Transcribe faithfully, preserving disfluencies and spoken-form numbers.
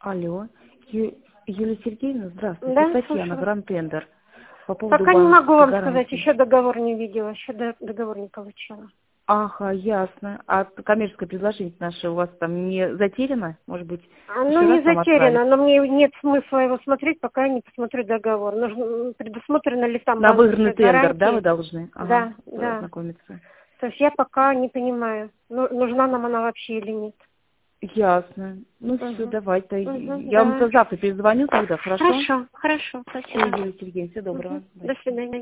Алло, Ю- Юлия Сергеевна, здравствуйте, Да, Татьяна, слушаю. Гранд Тендер. По поводу Пока не могу вам гарантии. сказать, еще договор не видела, еще до- договор не получила. Ага, ясно. А коммерческое предложение наше у вас там не затеряно? Может быть, А, еще Ну, не раз там отправить? затеряно, но мне нет смысла его смотреть, пока я не посмотрю договор. Нужно, м, предусмотрено ли там На выигранный банковская тендер, да, гарантия? вы должны? Ага, Да, да. ознакомиться. То есть я пока не понимаю, ну, нужна нам она вообще или нет. Ясно. Ну все, Угу. давай-то. Угу, Я вам да. завтра перезвоню тогда, хорошо? Хорошо, хорошо, Все, спасибо. Юлия Сергеевна, всего доброго. Угу. До До свидания.